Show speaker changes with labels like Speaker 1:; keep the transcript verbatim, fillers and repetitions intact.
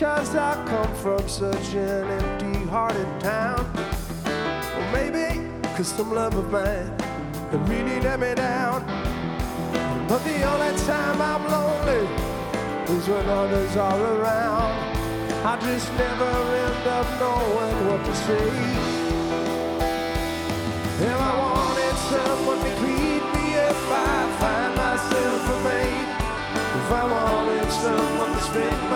Speaker 1: 'Cause I come from such an empty-hearted town. Or maybe 'cause some love of mine that really let me down. But the only time I'm lonely is when others are around. I just never end up knowing what to say. If I wanted someone to greet me if I find myself a mate. If I wanted someone to spend